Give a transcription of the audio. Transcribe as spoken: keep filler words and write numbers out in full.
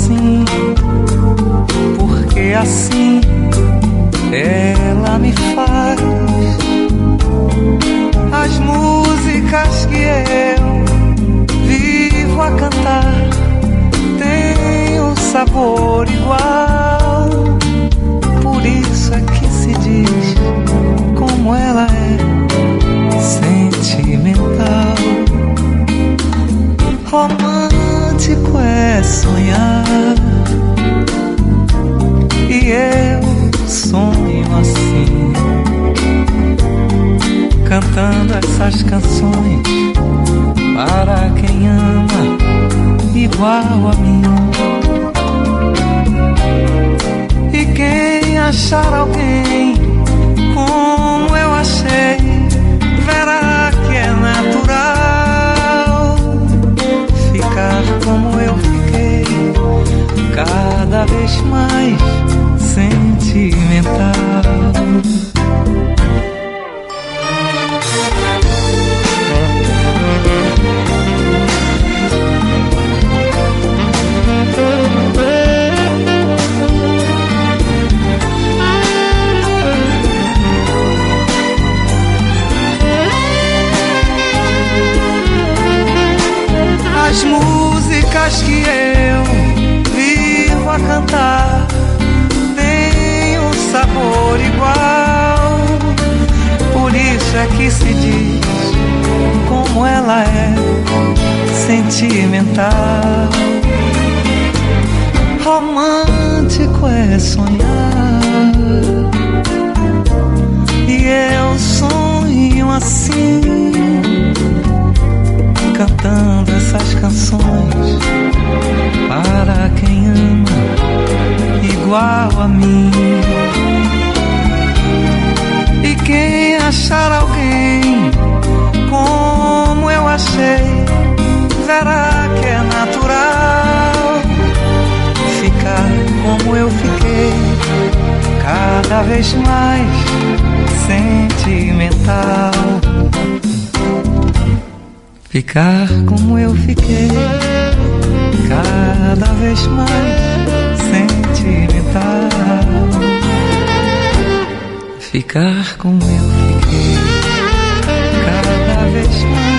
assim, porque assim ela me faz. As músicas que eu vivo a cantar têm um sabor igual. Por isso é que se diz como ela é sentimental. Romântico é sonhar, e eu sonho assim, cantando essas canções para quem ama igual a mim. E quem achar alguém como eu achei, verá que é natural ficar como eu fiquei, cada vez mais sentimental. As músicas que eu vivo a cantar têm um sabor igual. Por isso é que se diz como ela é sentimental. Romântico é sonhar, e eu sonho assim, cantando essas canções para quem ama igual a mim. E quem achar alguém como eu achei, verá que é natural ficar como eu fiquei, cada vez mais sentimental. Ficar como eu fiquei, cada vez mais sentimental. Ficar como eu fiquei, cada vez mais